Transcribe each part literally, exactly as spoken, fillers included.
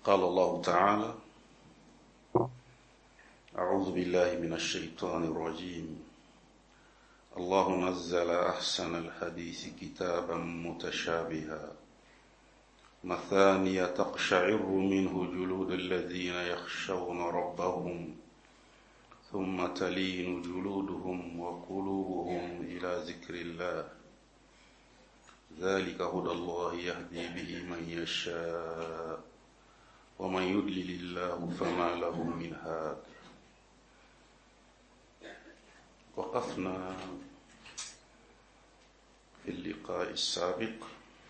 قال الله تعالى: أعوذ بالله من الشيطان الرجيم. الله نزل أحسن الحديث كتابا متشابها مثانية تقشعر منه جلود الذين يخشون ربهم ثم تلين جلودهم وقلوبهم إلى ذكر الله ذلك هدى الله يهدي به من يشاء ومن يضلل الله فما له من هاد. وقفنا في اللقاء السابق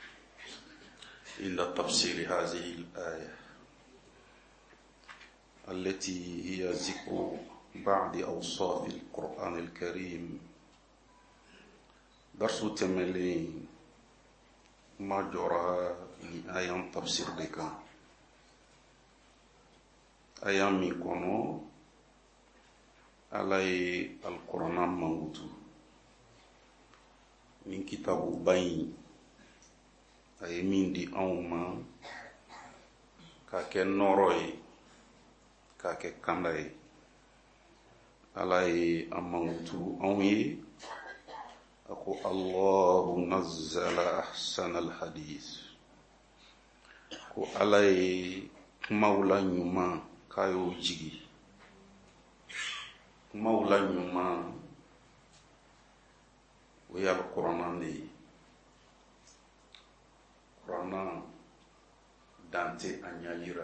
عند تفسير هذه الآية التي هي ذكر بعض أوصاف القرآن الكريم. درس تملين ما جرى آية تفسير بك آية ميكونو على القرآن موجود من كتاب بين ay min di awma ka ke noroy ka ke kanday alay amantu awi ako Allahu nazzala ahsan alhadith ko alay mawla nyuma kayo jigi mawla nyuma wi alquran ni Qur'an dante anyalira.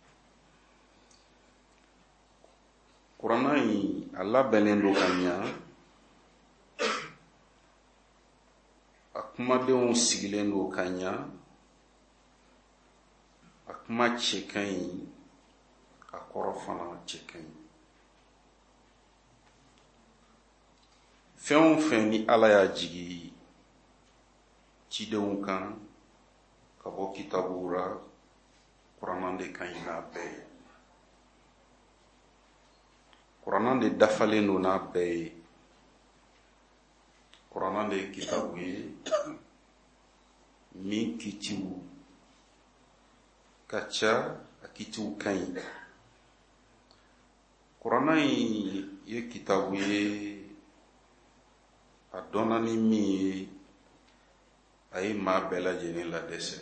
Qur'an yi Allah belendo kanya akuma de on sigilendo kanya akuma chekan akorofana chekan fɛn fɛn ni Ala ya jigi cidenw kan kabo kitabura Qur'an de kanyina be Qur'an de dafalen no na be Qur'an de kitabu mi kitiwu kacha akitiwu kan Qur'an ye kitabu adona ni mi ay ma bela jeni la dese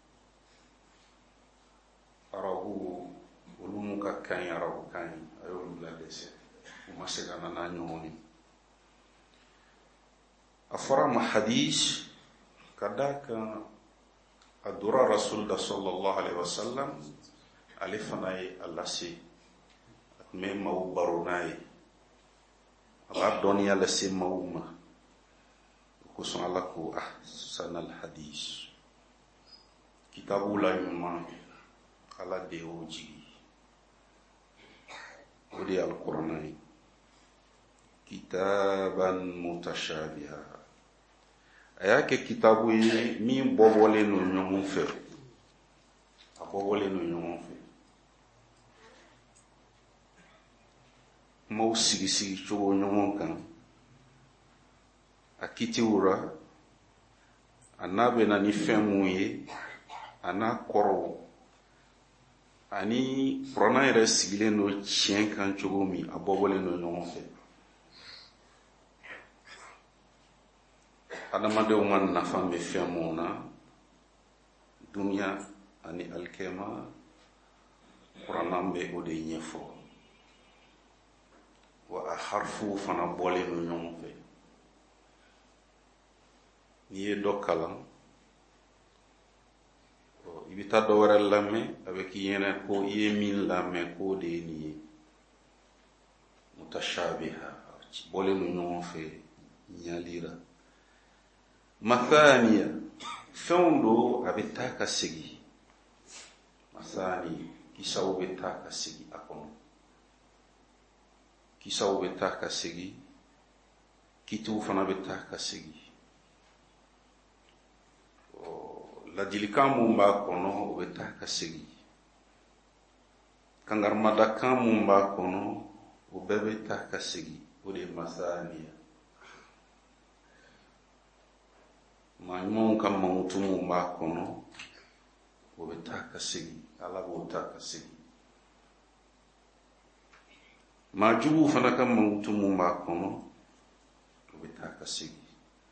arabu ulumu ka kan arabu kan ayo la dese uma segana na nyoni afara ma hadith kadaka adura rasul sallallahu alaihi wasallam alifanai allasi me mau barunai ala dunia lasi mauma kusun alaku ahsan alhadith kitabu la yuma ala deoji odi alquran kitaban mutashabiha ayake kitabu yi mi bobole no nyumu fe abobole no nyumu fe mo sigi sigi chugo nyumu kan akitiwura anabe na ni femuye ana koro ani prona ere sigile no chien kan chogomi abobole no no fe adama de man na fambe femuna dunya ani alkema prona mbe ode nyefo wa harfu fana bole no no fe niye dokalan o ibita do wara lamme avec yena ko yemin lamme ko de ni mutashabiha bole no non fe nyalira mathaniya fawndo abitaka sigi masani kisaw betaka sigi akon kisaw betaka sigi kitu fana betaka sigi la dilikamu mba kono obetaka sigi kangarmada kamu mba kono obebetaka sigi ode masania ma mon kam mautumu mba kono obetaka sigi ala b'o ta ka segi maa juguw fana ka mankutu mun b'a kɔnɔ o bɛ taa ka segi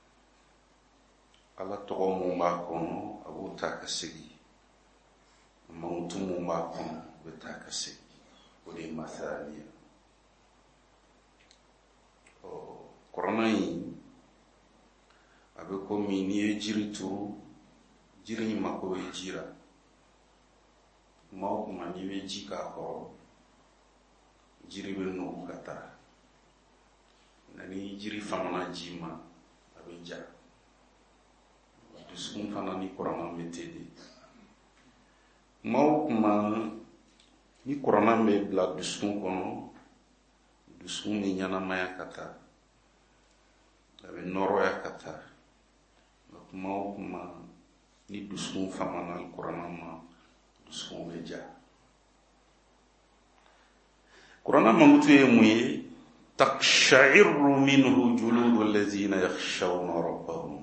ala tɔgɔ mun b'a kɔnɔ a b'o ta ka segi mankutu mun b'a kɔnɔ o bɛ taa ka segi o de ye masaliya ɔ kɔrɔna in a bɛ komi n'i ye jiri turu jiri in mako bɛ ji la kuma o kuma n'i bɛ ji k'a kɔrɔ jiri bɛ nugu ka taa nka ni jiri famana ji ma a bɛ ja dusukun fana ni kɔrɔna bɛ ten de kuma o kuma ni kɔrɔna bɛ bila dusukun kɔnɔ dusukun bɛ ɲɛnamaya ka taa a bɛ nɔrɔya ka taa nka kuma o kuma ni dusukun famana kɔrɔna ma dusukun bɛ ja Kurana mangutu ye mun ye taqsha'irru minhu juludu allazina yakhshawna rabbahum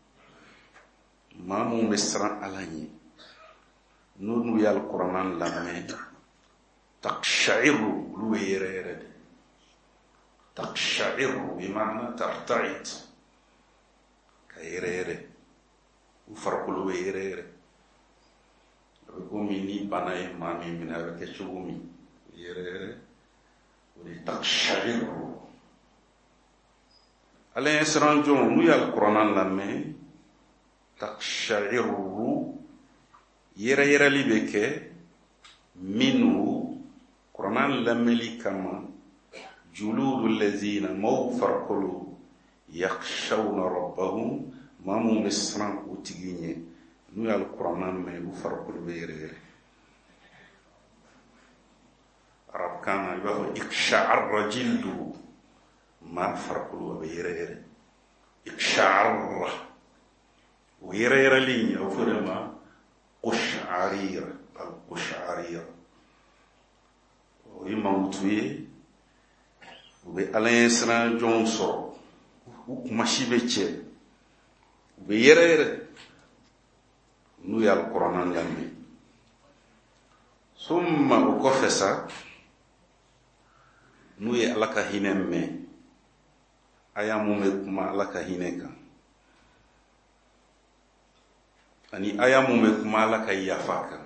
maa mun bɛ siran ala ɲɛ n'olu ye alikuranɛ lamɛn taqsha'irru olu bɛ yɛrɛ yɛrɛ de taqsha'irru bima'na tarta'id ka yɛrɛ yɛrɛ u farikolo bɛ yɛrɛ yɛrɛ a bɛ komi ni bana ye maa min minɛ a bɛ kɛ cogo min yɛrɛ yɛrɛ taqsha'irru ala ye siran jɔn n'u ye alikuranɛ lamɛn taqsha'irru yɛrɛ yɛrɛli bɛ kɛ minnu kuranɛ lamɛnli kama juludu lazina maaw farikolo yakhshawna rabbahum maa mun bɛ siran o tigi ɲɛ n'u ye alikuranɛ mɛn u farikolo bɛ yɛrɛ yɛrɛ arabkan i b'a fɔ iksha'arra jildu maa farikolo a bɛ yɛrɛ yɛrɛ iksha'arra o yɛrɛ yɛrɛli a bɛ fɔ de ma qush'arira al-qush'arira o ye mankutu ye u bɛ ala ɲɛ siran jɔnw sɔrɔ u kumasi bɛ cɛ u bɛ yɛrɛ yɛrɛ n'u ye alikuranɛ lamɛn summa o kɔfɛ sa n'u ye ala ka hinɛ mɛn aya mun bɛ kuma ala ka hinɛ kan ani aya mun bɛ kuma ala ka yafa kan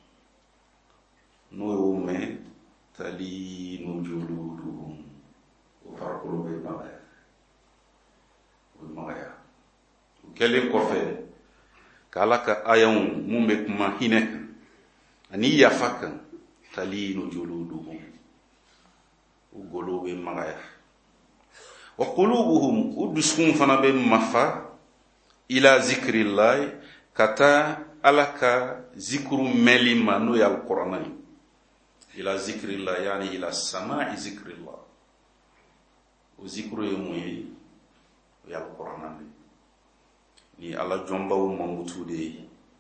n'o y'o mɛn talinu juluduhum o farikolo bɛ magaya o bɛ magaya o kɛlen kɔfɛ ka ala ka ayaw mun bɛ kuma hinɛ kan ani yafa kan talinu juluduhum u golo bɛ magaya wa qulubuhum u dusukun fana bɛ mafa ila zikrillahi ka taa ala ka zikru mɛnli ma n'o ye alikuranɛ ye ila zikrillahi yani ila sama'i zikrillah o zikru ye mun ye o ye alikuranɛ ye ni ala jɔnbaw mankutu de ye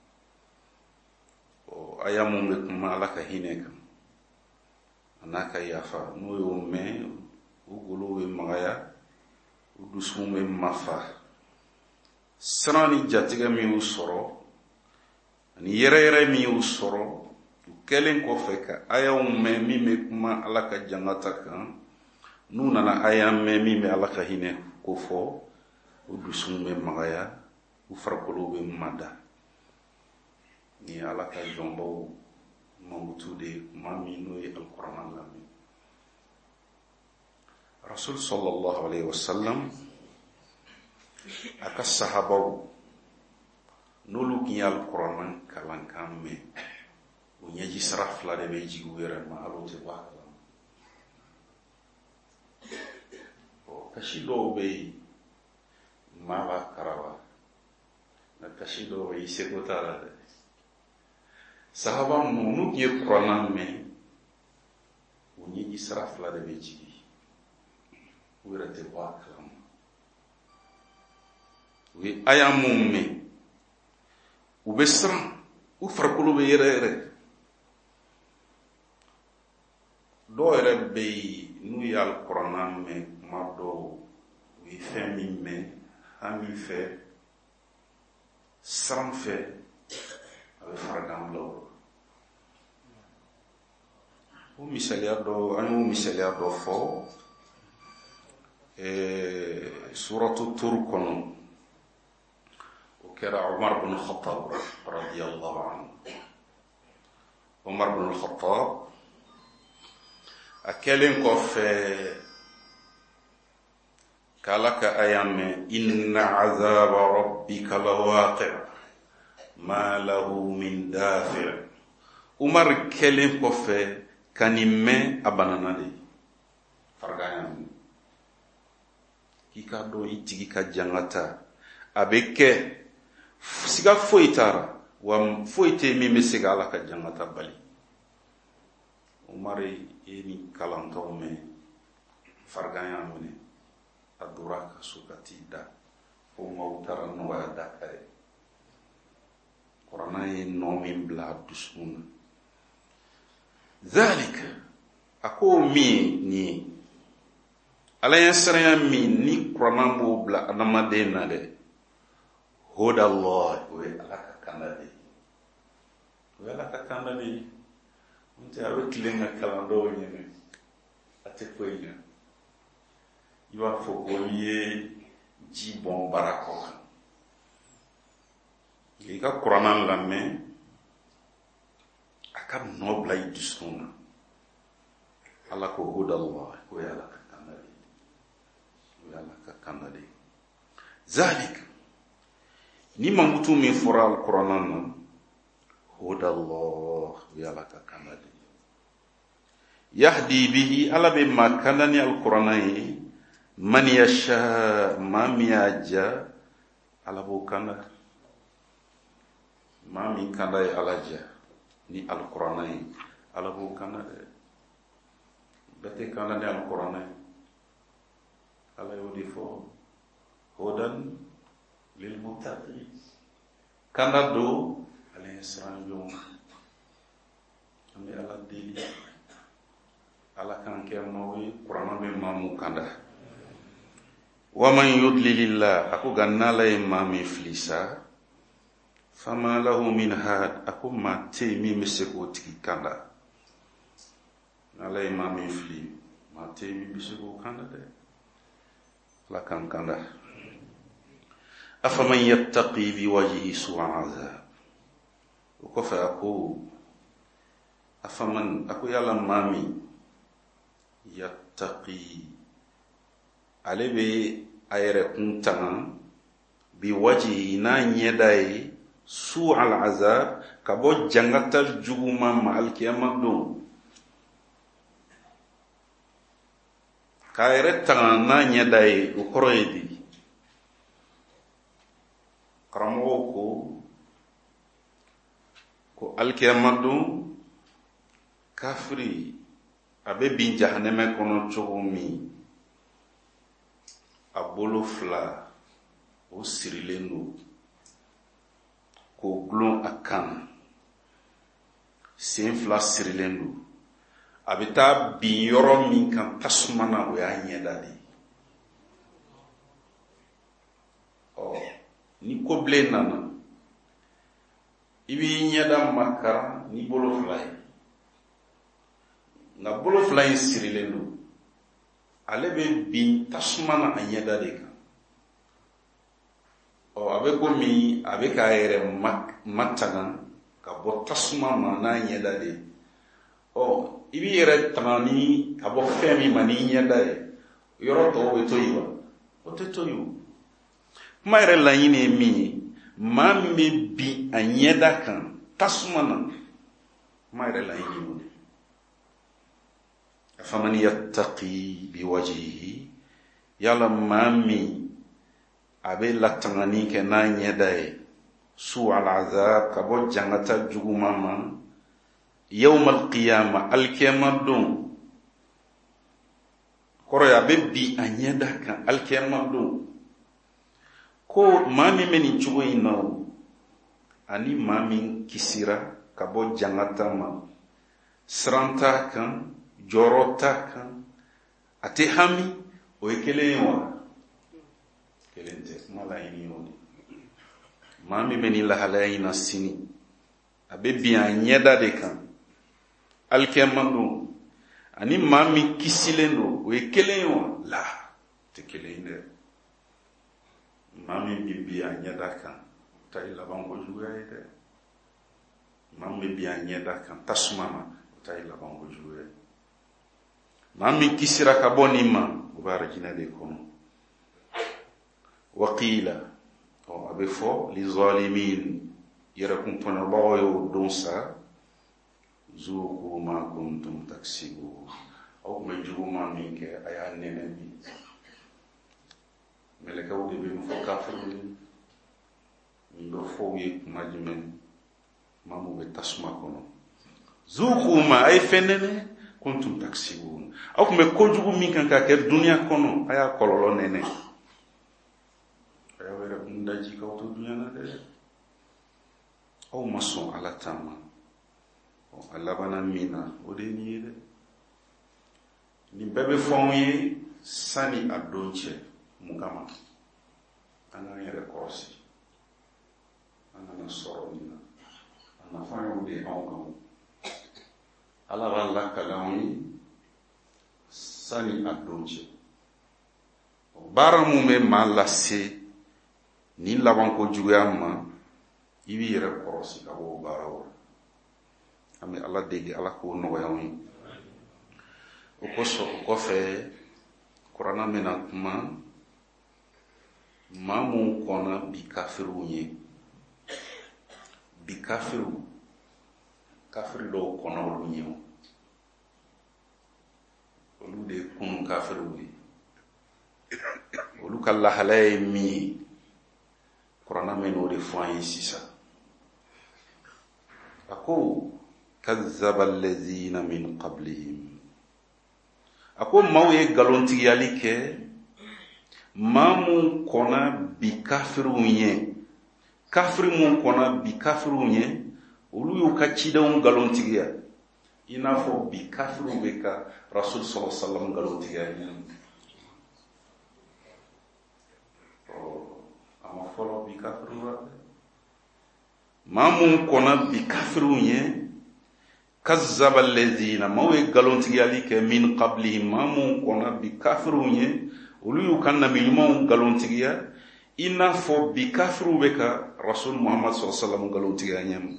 o aya mun bɛ kuma ala ka hinɛ kan n'a ka yafa n'o y'o mɛn u golo bɛ magaya u dusukun bɛ mafa siran ni jatigɛ min y'u sɔrɔ ani yɛrɛ yɛrɛ min y'u sɔrɔ u kɛlen kɔfɛ ka ayaw mɛn min bɛ kuma ala ka jangata kan n'u nana aya mɛn min bɛ ala ka hinɛ ko fɔ u dusukun bɛ magaya u farikolo bɛ mada ni ala ka jɔnbaw mankutu de kuma min n'o ye alikuranɛ lamɛn rasul sallallahu alaihi wasallam a ka sahabaw n'olu tun ye alikuranɛ kalankan mɛn o ɲɛji sira fila de bɛ jigin u yɛrɛ ma hali o tɛ bɔ a kalama kasi dɔw bɛ yen maa b'a karaba nka kasi dɔw bɛ yen i seko t'a la dɛ sahaba ninnu n'u tun ye kuranɛ mɛn o ɲɛji sira fila de bɛ jigin u yɛrɛ tɛ bɔ a kalama u ye aya mun mɛn u bɛ siran u farikolo bɛ yɛrɛ yɛrɛ dɔw yɛrɛ bɛ yen n'u ye alikuranɛ mɛn kuma dɔw u ye fɛn min mɛn hami fɛ siran fɛ a bɛ farigan bila o la o misaliya dɔ an y'o misaliya dɔ fɔ suratu tur kɔnɔ o kɛra Umar bin Khattab radiyallahu anhu. Umar bin Khattab a kɛlen kɔfɛ k'Ala ka aya mɛn inna azaba rabbika lawaqi' ma lahu min dafi'. Umar kɛlen kɔfɛ ka nin mɛn a banana de farigaya min k'i ka dɔn i tigi ka jangata a bɛ kɛ siga foyi t'a wa foyi tɛ min bɛ se ka Ala ka jangata bali. Umar ye nin kalantɔw mɛn farigaya minɛ a dora ka so ka t'i da fo maaw taara nɔgɔya da kare kuranna ye nɔ min bila a dusukun na. ذلك ako min ni Ala ye siranya min ni kuranna b'o bila adamaden na dɛ hudallah o ye Ala ka kanda de o ye Ala ka kanda de n tɛ a bɛ tilen ka kalan dɔw ɲini a tɛ foyi ɲɛ i b'a fɔ ko i ye ji bɔn bara kɔ kan i ka kuranna lamɛn a ka nɔ bila i dusukun na. Ala ko hudallah o ye Ala ka kanda de o ye Ala ka kanda de. Zalik ni mangutu min fɔra alkuranna na hudallah o ye Ala ka kanda de. Yahdi bihi Ala bɛ maa kanda ni alkuranna ye man yasha maa min y'a ja Ala b'o kanda. Maa min kanda ye Ala ja ni alkuranna ye Ala b'o kanda dɛ. Bɛɛ tɛ kanda ni alkuranna ye. Ala y'o de fɔ hudan lil muttaqin. Kanda do ale ye siran jɔn. An bɛ Ala deli Ala k'an kɛ maaw ye kuranna bɛ maa mun kanda. Wa man yudlilillah ako ga n'Ala ye maa min fili sa fama lahu min had ako maa tɛ yen min bɛ se k'o tigi kanda. N'Ala ye maa min fili maa tɛ yen min bɛ se k'o kanda dɛ. Ala k'an kanda. Afaman yattaqi biwajhihi su'a azab. O kɔfɛ ako afaman ako yala maa min yattaqi ale bɛ a yɛrɛ kun tanga biwajhihi n'a ɲɛda ye su'a azab ka bɔ jangata juguman ma alikiyama don. K'a yɛrɛ tanga n'a ɲɛda ye o kɔrɔ ye di. Karamɔgɔw ko ko alikiyama don kafiri a bɛ bin jahanɛmɛ kɔnɔ cogo min a bolo fila o sirilen don k'o gulon a kan sen fila sirilen don a bɛ taa bin yɔrɔ min kan tasuma na o y'a ɲɛda de ye. Ɔ ni kobilen nana i b'i ɲɛda makara ni bolo fila ye nka bolo fila in sirilen don ale bɛ bin tasuma na a ɲɛda de kan. Ɔ a bɛ komi a bɛ k'a yɛrɛ matagan ka bɔ tasuma ma n'a ɲɛda de ye. Ɔ i b'i yɛrɛ tanga ni ka bɔ fɛn min ma n'i ɲɛda ye yɔrɔ tɔw bɛ to yen wa o tɛ to yen o. Kuma yɛrɛ laɲini ye min ye maa min bɛ bin a ɲɛda kan tasuma na kuma yɛrɛ laɲini ye o de. Afaman yattaqi biwajhihi yala maa min a bɛ latangani kɛ n'a ɲɛda ye su'al azab ka bɔ jangata juguman ma yawmal qiyama alikiyama don kɔrɔ ye a bɛ bin a ɲɛda kan alikiyama don. Ko maa min bɛ nin cogo in na o ani maa min kisira ka bɔ jangata ma siran t'a kan jɔrɔ t'a kan a tɛ hami o ye kelen ye wa kelen tɛ kuma laɲini y'o de. Maa min bɛ nin lahalaya in na sini a bɛ bin a ɲɛda de kan alikiyama don ani maa min kisilen don o ye kelen ye wa la tɛ kelen ye dɛ. maa min bi bi a ɲɛda kan ta ye laban kojuguya ye dɛ. maa min bi a ɲɛda kan tasuma ma ta ye laban kojuguya ye. maa min kisira ka bɔ nin ma o bɛ arijinɛ de kɔnɔ. waqiila ɔ a bɛ fɔ li zalimin yɛrɛkun tɔɲɔbagaw ye o don sa zuqu ma kuntum taksibun aw tun bɛ juguman min kɛ a y'a nɛnɛ bi. mɛlɛkɛw de bɛ nin fɔ kafiriw ye nin bɛ fɔw ye kuma jumɛn maa min bɛ tasuma kɔnɔ. zuqu ma a ye fɛn nɛnɛ kuntum taksibun aw tun bɛ kojugu min kan ka kɛ duniya kɔnɔ a y'a kɔlɔlɔ nɛnɛ. a y'aw yɛrɛ kun daji k'aw to duniya na dɛ. aw ma sɔn ala ta ma. a labanna min na o de ye nin ye dɛ. nin bɛɛ bɛ fɔ anw ye sani a don cɛ mun kama an k'an yɛrɛ kɔlɔsi an kana sɔrɔ nin na a nafa y'o de ye anw kan. ala b'a lakale anw ye sani a don cɛ. baara mun bɛ maa lase nin laban kojuguya ma i b'i yɛrɛ kɔlɔsi ka bɔ o baaraw la. an bɛ ala deli ala k'o nɔgɔya anw ye. o kosɔn o kɔfɛ kuranna bɛna kuma maa mun kɔnna bi kafiriw ye. bi kafiriw kafiri dɔw kɔnna olu ye o. olu de ye kunun kafiriw ye. olu ka lahala ye min ye kuranna bɛna o de fɔ an ye sisan. a ko kazzaba allazina min qablihim a ko maaw ye nkalontigiyali kɛ maa mun kɔnna bi kafiriw ye. kafiri mun kɔnna bi kafiriw ye olu y'u ka cidenw nkalontigiya i n'a fɔ bi kafiriw bɛ ka rasul sallallahu alaihi wasallam nkalontigiya ɲɛ. a ma fɔlɔ bi kafiriw la. maa mun kɔnna bi kafiriw ye kazzaba allazina maaw ye nkalontigiyali kɛ min qablihim maa mun kɔnna bi kafiriw ye olu y'u ka nabi ɲumanw nkalontigiya i n'a fɔ bi kafiriw bɛ ka rasul muhammad sallallahu alaihi wasallam nkalontigiya ɲɛ.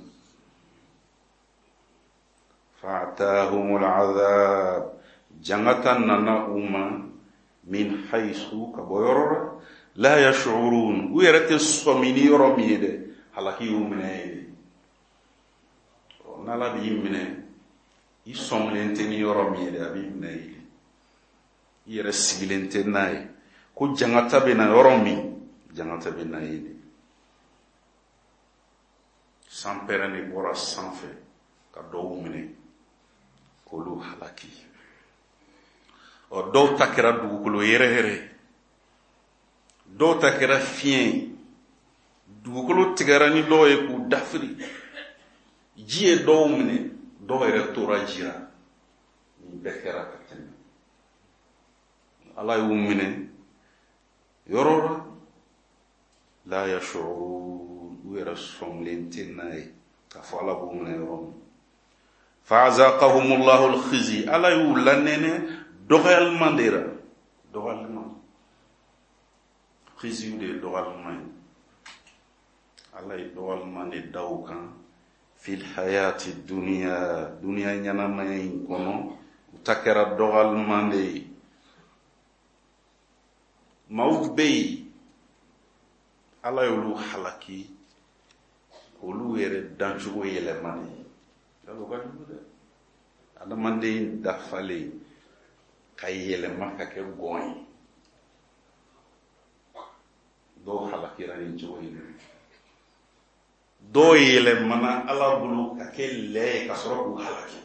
fa'atahumul azab jangata nana u ma min haysu ka bɔ yɔrɔ la la yash'urun u yɛrɛ tɛ sɔmi ni yɔrɔ min ye dɛ halaki y'u minɛ ye de. n'ala b'i minɛ i sɔmilen tɛ ni yɔrɔ min ye dɛ a b'i minɛ ye. i yɛrɛ sigilen tɛ n'a ye ko jangata bɛ na yɔrɔ min jangata bɛ na ye de. sanpɛrɛn de bɔra sanfɛ ka dɔw minɛ k'olu halaki. ɔ dɔw ta kɛra dugukolo yɛrɛyɛrɛ dɔw ta kɛra fiɲɛ dugukolo tigɛra ni dɔw ye k'u dafiri ji ye dɔw minɛ dɔw yɛrɛ tora ji la. nin bɛɛ kɛra ka tɛmɛ. ala y'u minɛ yɔrɔ la la yash'urun u yɛrɛ sɔmilen tɛ n'a ye k'a fɔ ala b'u minɛ yɔrɔ min. fa'azaqahumullahu al-khizi ala y'u lanɛnɛ dɔgɔyaliman de la. dɔgɔyaliman khizi de ye dɔgɔyaliman ye. ala ye dɔgɔyaliman de da u kan fil hayati duniya duniya ɲanamaya in kɔnɔ u ta kɛra dɔgɔyaliman de ye. maaw bɛ yen ala y'olu halaki olu yɛrɛ dancogo yɛlɛma de ye. o ka jugu dɛ. adamaden dafalen ka yɛlɛma ka kɛ gɔn ye. dɔw halakira ni cogo in na. dɔw yɛlɛmana ala bolo ka kɛ lɛ ye ka sɔrɔ k'u halaki.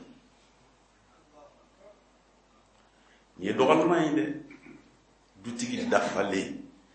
nin ye dɔgɔlima ye dɛ. dutigi dafalen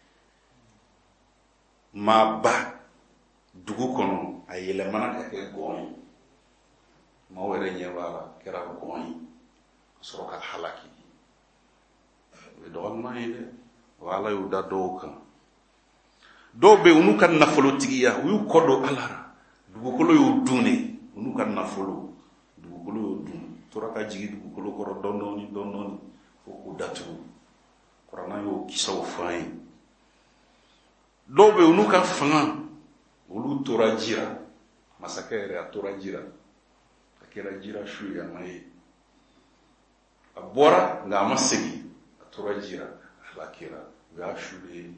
maaba dugu kɔnɔ a yɛlɛmana ka kɛ gɔn ye. maaw yɛrɛ ɲɛ b'a la kɛra gɔn ye ka sɔrɔ ka halaki. o ye dɔgɔlima ye dɛ. wa ala y'u da dɔw kan. dɔw bɛ yen u n'u ka nafolotigiya u y'u kɔ don ala la. dugukolo y'u dun de u n'u ka nafolo dugukolo y'u dun tora ka jigi dugukolo kɔrɔ dɔndɔni dɔndɔni fo k'u datugu kuranna y'o kisaw fɔ an ye dɔw bɛ olu ka fanga olu tora jira masakɛ yɛrɛ a tora jira a kɛra jira su ye a ma ye a bɔra nka a ma segin a tora jira ala kɛra o y'a su ye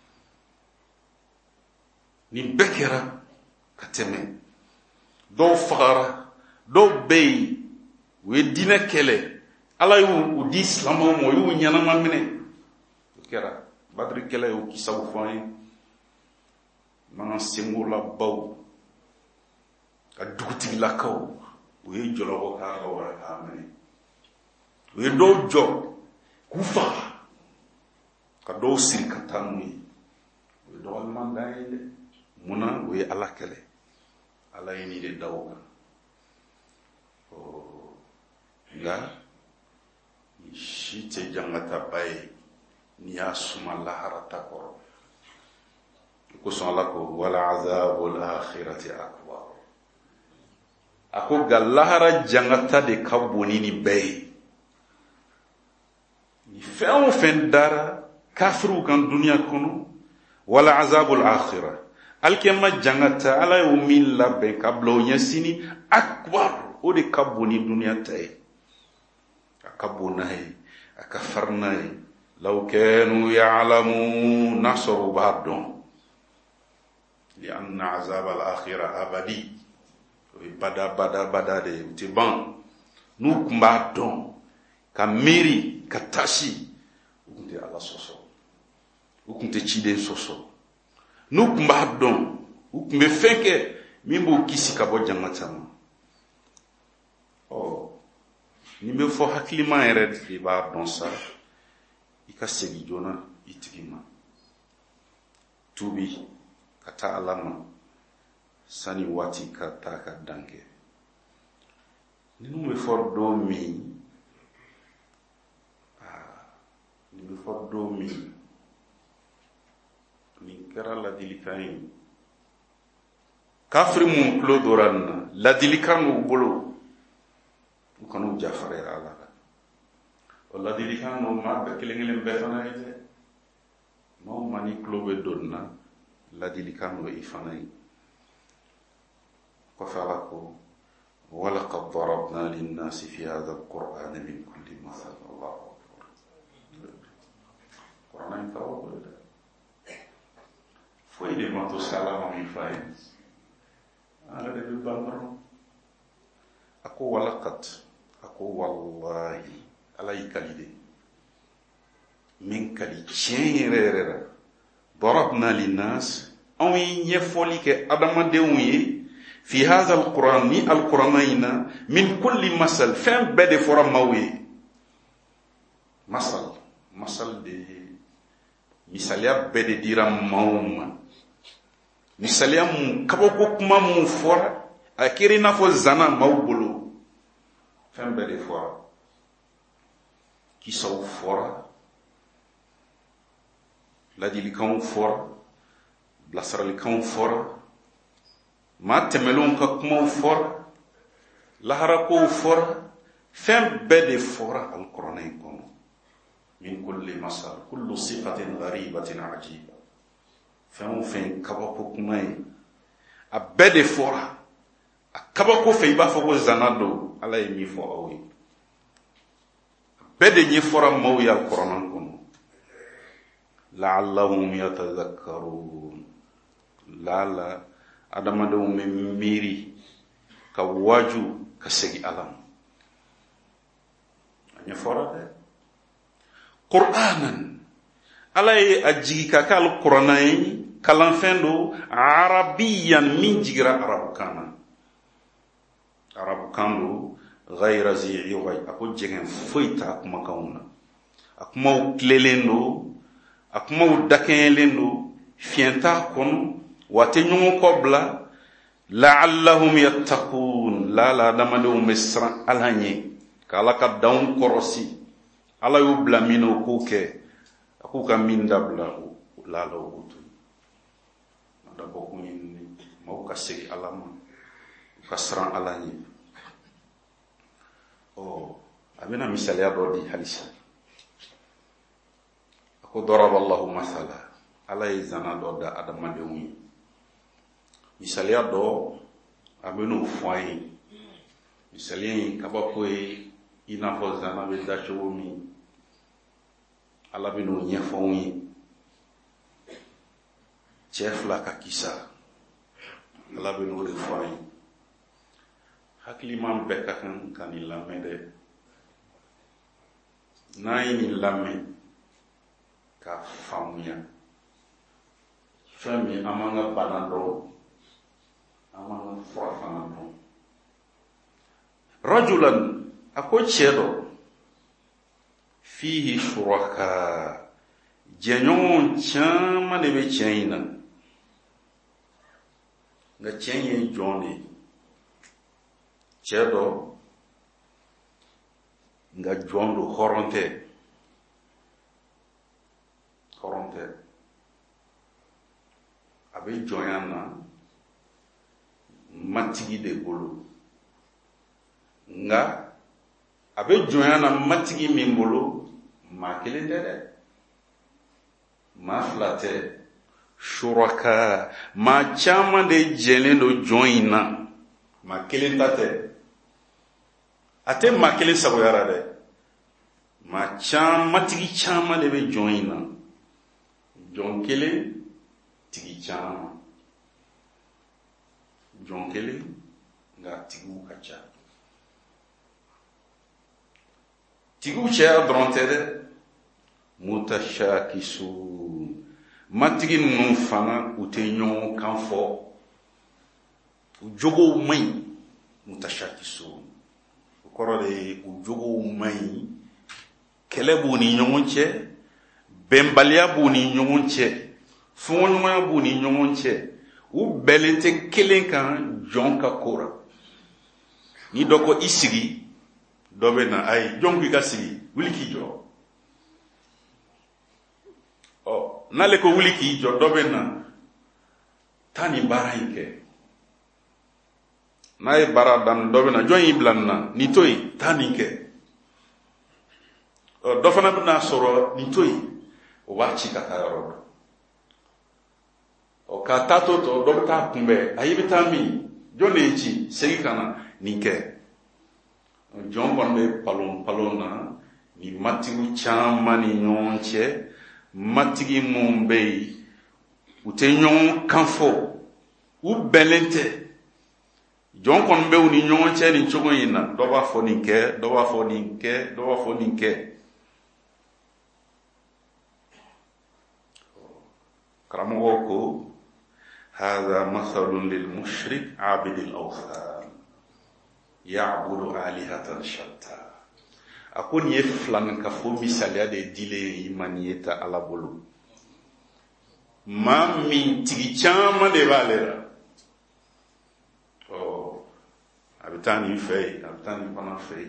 nin bɛɛ kɛra ka tɛmɛ dɔw fagara dɔw bɛ yen u ye diinɛ kɛlɛ ala y'u di silamɛw ma o y'u ɲɛnama minɛ o kɛra badiri kɛlɛ y'o kisaw fɔ an ye n'an senkoolabaw ka dugutigilakaw u ye jɔlɔkɔ k'a ka wara k'a minɛ u ye dɔw jɔ k'u faga ka dɔw siri ka taa n'u ye o ye dɔgɔliman dan ye dɛ munna o ye ala kɛlɛ ala ye nin de da o kan nka ni si tɛ jangataba ye n'i y'a suma lahara ta kɔrɔ kosɔn ala ko wala azabul akhirati akbar a ko nka lahara jangata de ka bon ni nin bɛɛ ye ni fɛn o fɛn dara kafiriw kan duniya kɔnɔ wala azabul akhira alikɛma jangata ala y'o min labɛn ka bila o ɲɛsini akbar o de ka bon ni duniya ta ye a ka bon n'a ye a ka farin n'a ye law kanu ya'lamun n'a sɔrɔ u b'a dɔn لأن عذاب الآخرة أبدي بدا بدا بدا de u tɛ ban n'u tun b'a dɔn ka miiri ka tasi u tun tɛ ala sɔsɔ u tun tɛ ciden sɔsɔ n'u tun b'a dɔn u tun bɛ fɛn kɛ min b'u kisi ka bɔ jangata ma ɔ ni bɛ fɔ hakilima yɛrɛ de b'a dɔn sa i ka segin joona i tigi ma tuubi ka taa ala ma sani waati ka taa ka dan kɛ ninnu bɛ fɔ don min nin bɛ fɔ don min nin kɛra ladilikan ye kafiri mun tulo dora nin na ladilikan n'u bolo u kan'u jafariya ala la o ladilikan n'o maa bɛɛ kelen kelen bɛɛ fana ye dɛ maa o maa ni tulo bɛ don na ladilikan n'o i fana ye kɔfɛ ala ko walaqad darabna linnasi fi hadha alqur'ani min kulli mathal allahu akbar kuranna in tawa bolo dɛ foyi de ma to salama min fa ye ala de bɛ ban dɔrɔn a ko walaqad a ko wallahi ala y'i kali de min kali tiɲɛ yɛrɛ yɛrɛ la darabna linnas anw ye ɲɛfɔli kɛ adamadenw ye fi hadha alquran ni alqurana ina min kulli masal fɛn bɛɛ de fɔra maaw ye masal masal de misaliya bɛɛ de dira maaw ma misaliya mun kabako kuma mun fɔra a kɛra i n'a fɔ zana maaw bolo fɛn bɛɛ de fɔra kisaw fɔra ladilikanw fɔra bilasiralikanw fɔra maa tɛmɛlenw ka kumaw fɔra laharakow fɔra fɛn bɛɛ de fɔra alikuranɛ in kɔnɔ min kulli masal kullu sifatin gharibatin ajiba fɛn o fɛn kabako kuma ye a bɛɛ de fɔra a kabako fɛ i b'a fɔ ko zana don ala ye min fɔ aw ye a bɛɛ de ɲɛfɔra maaw ye alikuranɛ kɔnɔ la'allahum yatadhakkarun lala adamadenw bɛ miiri ka waaju ka segin ala ma a ɲɛfɔra dɛ qur'anan ala ye a jigi ka kɛ alikuranna ye kalanfɛn don arabiyan min jigira arabukan na arabukan don ghayra zi iwaj a ko jɛngɛn foyi t'a kumakanw na a kumaw tilelen don a kumaw dakɛɲɛlen don fiɲɛ t'a kɔnɔ wa tɛ ɲɔgɔn kɔ bila la'allahum yattaqun lala adamadenw bɛ siran ala ɲɛ ka ala ka danw kɔrɔsi ala y'u bila min na o k'o kɛ a k'u ka min dabila o lala o k'o to a dabɔ kun ye maaw ka segin ala ma u ka siran ala ɲɛ oh abena misaliya dɔ di halisa ko daraballahu masala ala ye zana dɔ da adamadenw ye misaliya dɔ a ben'o fɔ an ye misaliya in kabako ye i n'a fɔ zana bɛ da cogo min ala ben'o ɲɛfɔ anw ye cɛ fila ka kisa ala ben'o de fɔ an ye hakiliman bɛɛ ka kan ka nin lamɛn dɛ n'an ye nin lamɛn k'a faamuya fɛn min an m'an ka bana dɔn an m'an ka fura fana dɔn rajulan a ko cɛ dɔ fihi shuraka jɛɲɔgɔn caman de bɛ cɛ in na nka cɛ in ye jɔn de ye cɛ dɔ nka jɔn do hɔrɔn tɛ hɔrɔn tɛ a bɛ jɔnya na matigi de bolo nka a bɛ jɔnya na matigi min bolo maa kelen tɛ dɛ maa fila tɛ shuraka maa caman de jɛlen do jɔn in na maa kelen ta tɛ a tɛ maa kelen sagoyara dɛ maa caman matigi caman de bɛ jɔn in na jɔn kelen tigi caman jɔn kelen nka tigiw ka ca tigiw cɛya dɔrɔn tɛ dɛ mutashakisun matigi ninnu fana u tɛ ɲɔgɔn kan fɔ u jogow man ɲi mutashakisun o kɔrɔ de ye u jogow man ɲi kɛlɛ b'u ni ɲɔgɔn cɛ bɛnbaliya b'u ni ɲɔgɔn cɛ fɔɲɔgɔnya b'u ni ɲɔgɔn cɛ u bɛnnen tɛ kelen kan jɔn ka ko la ni dɔ ko i sigi dɔ bɛ na ayi jɔn ko i ka sigi wuli k'i jɔ ɔ n'ale ko wuli k'i jɔ dɔ bɛ na taa nin baara in kɛ n'a ye baara daminɛ dɔ bɛ na jɔn y'i bila nin na nin to yen taa nin kɛ ɔ dɔ fana bɛ n'a sɔrɔ nin to yen o b'a ci ka taa yɔrɔ dɔ ɔ k'a taa to tɔ dɔ bɛ taa kunbɛn ayi i bɛ taa min jɔn de ye ci segin ka na nin kɛ jɔn kɔni bɛ palon palon na ni matigi caman ni ɲɔgɔn cɛ matigi minnu bɛ yen u tɛ ɲɔgɔn kan fɔ u bɛnlen tɛ jɔn kɔni bɛ u ni ɲɔgɔn cɛ nin cogo in na dɔ b'a fɔ nin kɛ dɔ b'a fɔ nin kɛ dɔ b'a fɔ nin kɛ karamɔgɔ ko هذا مثل للمشرك عابد الأوثان يعبد آلهة شتى أكون يفلان كفو مثاليا دي ديلي إيمانية على بولو ما من تيجي چاما دي باليرا أو أبتاني في أبتاني بنا في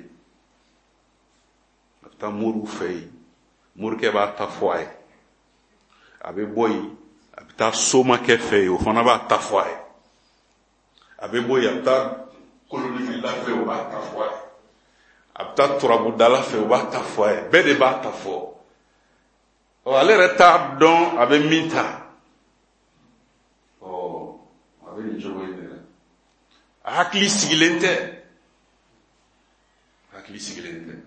أبتان مورو في مورو كبا تفواي أبي بوي a bɛ taa soma kɛ fɛ yen o fana b'a ta fɔ a ye a bɛ bɔ yen a bɛ taa kolonifila fɛ o b'a ta fɔ a ye a bɛ taa turabudala fɛ o b'a ta fɔ a ye bɛɛ de b'a ta fɔ ɔ ale yɛrɛ t'a dɔn a bɛ min ta ɔ a bɛ nin cogo in de la a hakili sigilen tɛ a hakili sigilen tɛ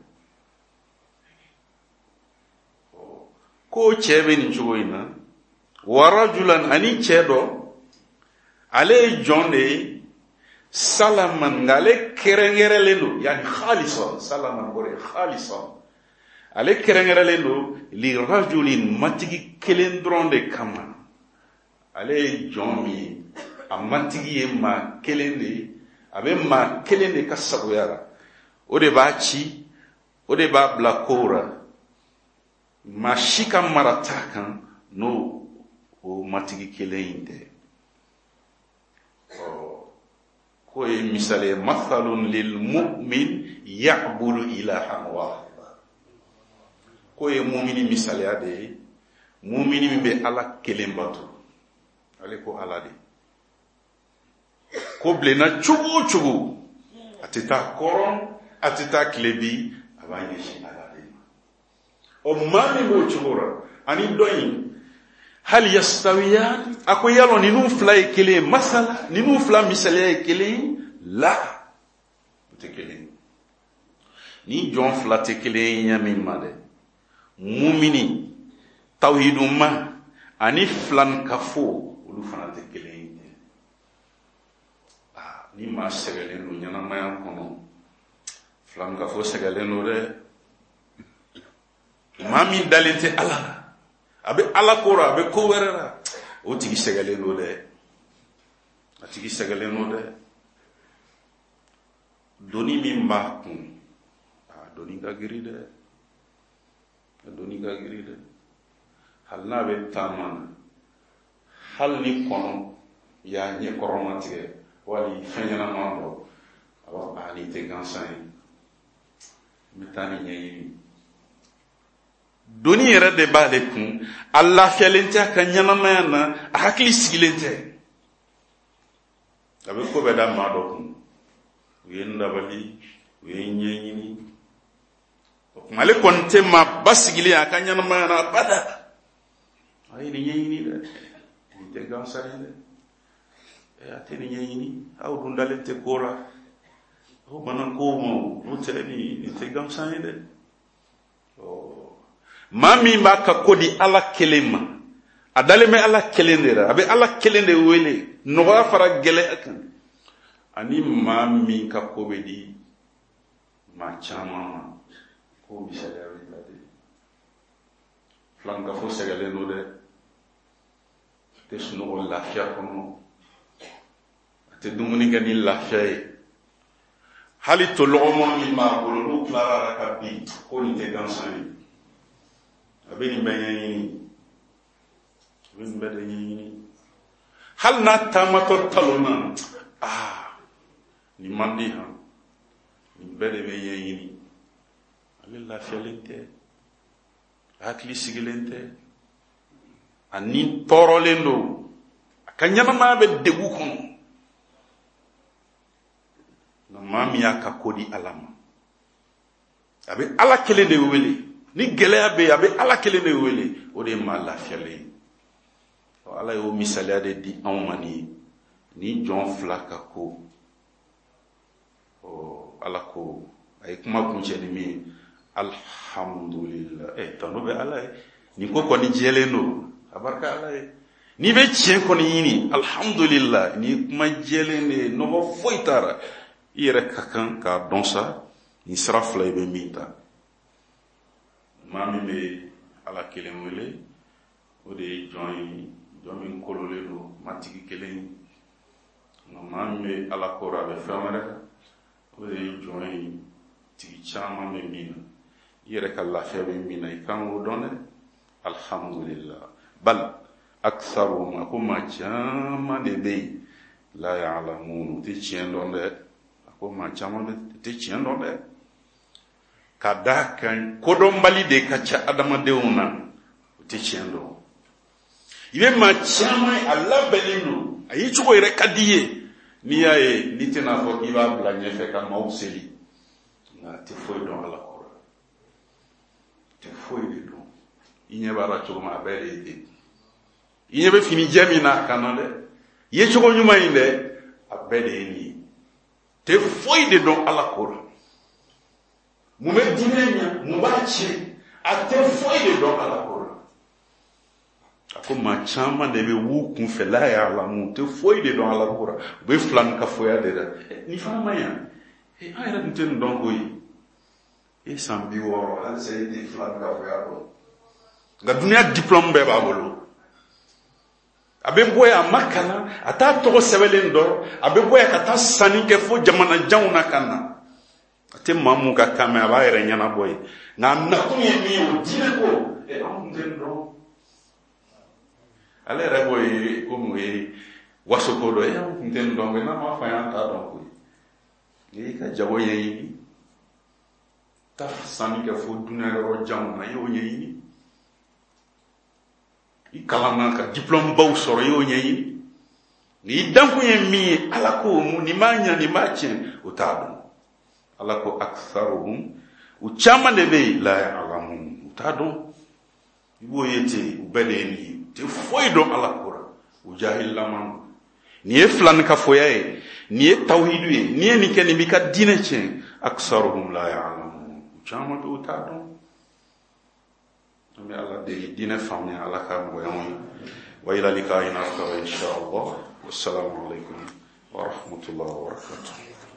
ɔ ko cɛ bɛ nin cogo in na warajulan ani cɛ dɔ ale ye jɔn de ye salaman nka ale kɛrɛnkɛrɛnlen don yani khalisan salaman o de khalisan ale kɛrɛnkɛrɛnlen don li rajulin matigi kelen dɔrɔn de kama ale ye jɔn min ye a matigi ye maa kelen de ye a bɛ maa kelen de ka sagoya la o de b'a ci o de b'a bila kow la maa si ka mara t'a kan n'o o matigi kelen in tɛ ɔ ko ye misali ye mathalun lil mu'min ya'budu ilahan wahida ko ye mumini misaliya de ye mumini min bɛ ala kelen bato ale ko ala de ko bilenna cogo o cogo a tɛ taa kɔrɔn atita klebi abanye shi alade o mami mo chura ani doyin hal yastawiyan ako yalo ninu fla ekele masala ninu fla misale ekele la tekele ni jon fla tekele nyami made mumini tawhiduma ani flan kafo ulu fana tekele ah ni ma segale no nyana maya kono flan kafo segale no de mami dalente ala abe ala kora abe ko werera o tigi segale no de a tigi segale no de doni min ba kun a doni ga giri de doni ga giri de hal na be tamana hal ni kono ya nye koromatige wali fenyana mando aba ani te gansan mitani nyi doni yɛrɛ de b'ale kun a lafiyalen tɛ a ka ɲɛnamaya na a hakili sigilen tɛ a bɛ ko bɛɛ da maa dɔ kun u ye n dabali u ye n ɲɛɲini o kuma ale kɔni tɛ maa ba sigilen a ka ɲɛnamaya na bada a ye nin ɲɛɲini dɛ nin tɛ gansan ye dɛ a tɛ nin ɲɛɲini aw dun dalen tɛ ko la o mana ko ma o tɛ nin tɛ gansan ye dɛ maa min b'a ka ko di ala kelen ma a dalen bɛ ala kelen de la a bɛ ala kelen de wele nɔgɔya fara gɛlɛya kan ani maa min ka ko bɛ di maa caman ma ko misaliya bɛ ta de filankafo sɛgɛlen don dɛ a tɛ sunɔgɔ lafiya kɔnɔ a tɛ dumuni kɛ ni lafiya ye hali tolɔgɔma min b'a bolo n'o tilara ka bin ko nin tɛ gansan ye a bɛ nin bɛ ɲɛɲini a bɛ nin bɛ de ɲɛɲini hali n'a taamatɔ talon na aa nin man di han nin bɛɛ de bɛ ɲɛɲini ale lafiyalen tɛ hakili sigilen tɛ ani tɔɔrɔlen don a ka ɲɛnamaya bɛ degun kɔnɔ nka maa min y'a ka ko di ala ma a bɛ ala kelen de wele ni gɛlɛya bɛ yen a bɛ ala kelen de wele o de ye maa lafiyalen ye ala y'o misaliya de di anw ma nin ye ni jɔn fila ka ko ala ko a ye kuma kuncɛ ni min ye alhamdulillah ɛ tanu bɛ ala ye nin ko kɔni jɛlen don a barika ala ye n'i bɛ tiɲɛ kɔni ɲini alhamdulillah ni kuma jɛlen de ye nɔgɔ foyi t'a la i yɛrɛ ka kan k'a dɔn sa nin sira fila i bɛ min ta maa min bɛ ala kelen wele o de ye jɔn ye jɔn min kololen don matigi kelen ye nka maa min bɛ ala kɔrɔ a bɛ fɛn wɛrɛ o de ye jɔn ye tigi caman bɛ min na i yɛrɛ ka lafiya bɛ min na i kan k'o dɔn dɛ alhamdulillah bal aksaruhum a ko maa caman de bɛ yen la ya'lamun u tɛ tiɲɛ dɔn dɛ a ko maa caman de tɛ tiɲɛ dɔn dɛ ka da kan kodɔnbali de ka ca adamadenw na o tɛ tiɲɛ dɔn i bɛ maa caman a labɛnnen don a ye cogo yɛrɛ ka di ye n'i y'a ye n'i tɛna fɔ k'i b'a bila ɲɛfɛ ka maaw seli nka a tɛ foyi dɔn ala kɔrɔ a tɛ foyi de dɔn i ɲɛ b'a la cogo min a bɛɛ de ye ten i ɲɛ bɛ fini jɛ min na a kan na dɛ i ye cogo ɲuman in dɛ a bɛɛ de ye nin ye tɛ foyi de dɔn ala kɔrɔ mun bɛ diinɛ ɲɛ mun b'a tiɲɛ a tɛ foyi de dɔn ala kɔrɔ a ko maa caman de bɛ w'u kunfɛ la y'a lamu tɛ foyi de dɔn ala kɔrɔ u bɛ fila ni ka foya de la nin fana man ɲa an yɛrɛ tun tɛ nin dɔn ko ye e san bi wɔɔrɔ halisa e tɛ fila ni ka foya dɔn nka duniya diplɔmu bɛɛ b'a bolo a bɛ bɔ yan a ma kalan a t'a tɔgɔ sɛbɛnlen dɔn a bɛ bɔ yan ka taa sanni kɛ fo jamanajanw na ka na a tɛ maa mun ka kan mɛn a b'a yɛrɛ ɲɛnabɔ ye nka a nakun ye min ye o diinɛ ko ɛ an tun tɛ nin dɔn ale yɛrɛ b'o ye komi o ye wasoko dɔ ye an tun tɛ nin dɔn n'a m'a fɔ an t'a dɔn koyi n'i y'i ka jago ɲɛɲini taa sanni kɛ fo dunuya yɔrɔ janw na i y'o ɲɛɲini i kalanna ka diplôme baw sɔrɔ i y'o ɲɛɲini n'i dankun ye min ye ala ko mun nin b'a ɲɛ nin b'a tiɲɛ o t'a dɔn ala ko aktharuhum u caman de be la ya'lamun ta don ibo yete u bele ni te foy don ala kura u jahil laman ni e flan ka foyaye ni e tawhidu ye ni e ni ken bi ka dine chen aktharuhum la ya'lamun u caman be u ta don ami ala de dine famnya ala ka mo yamoy wa ila liqa'ina insha Allah wassalamu alaikum wa rahmatullahi wa barakatuh.